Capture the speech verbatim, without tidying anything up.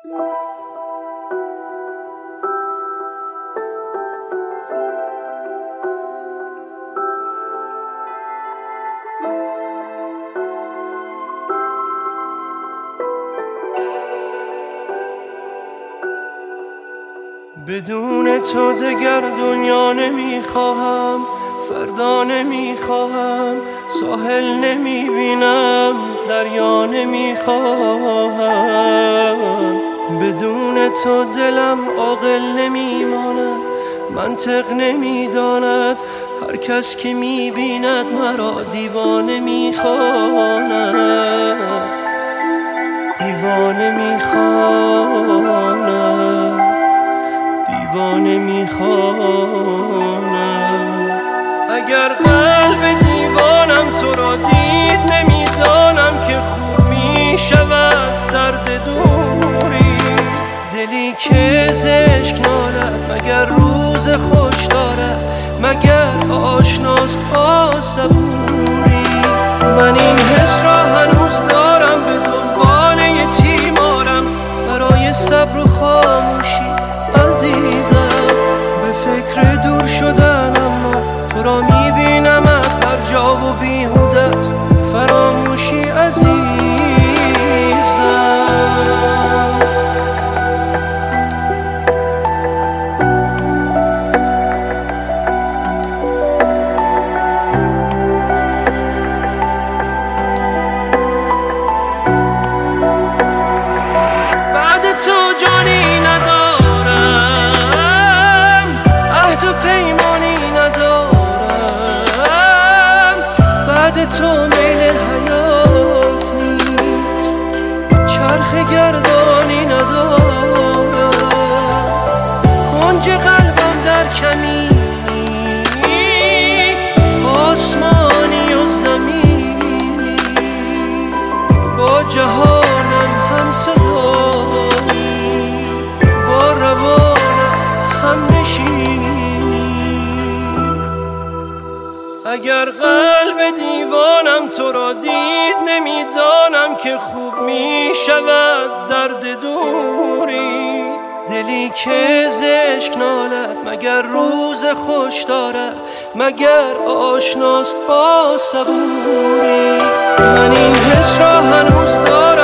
بدون تو دگر دنیا نمیخواهم، فردا نمیخواهم، ساحل نمیبینم، دریا نمیخواهم. بدون تو دلم عاقل نمیماند، منطق نمیداند، هر کس که میبیند مرا دیوانه میخواند، دیوانه میخواند، دیوانه میخوانم. اگر قلب دیوانم تو را دید، نمیدانم که خوب میشود درد دوری. دلی که ز عشق نالد مگر روز خوش دارد، مگر آشناست با صبوری. من این حس را هنوز دارم، به دنبال یه تیمارم برای صبر و خاموشی عزیزم. به فکر دور شدن اما تو را میبینمت هر جا و بیهوده است فراموشی عزیزم. بعد تو جانی ندارم، عهد و پیمانی ندارم. بعد تو میل حیات نیست، چرخ گردانی ندارم. کنج قلبم در کمینی، آسمانی و زمینی. با جهانم هم صدایی، با روانم هم نشینی. اگر قلب دیوانم تو را دید، نمیدانم که خوب میشود درد دوری. دلی که ز عشق نالد مگر روز خوش دارد، مگر آشناست با صبوری. من این حس را هنوز دارم،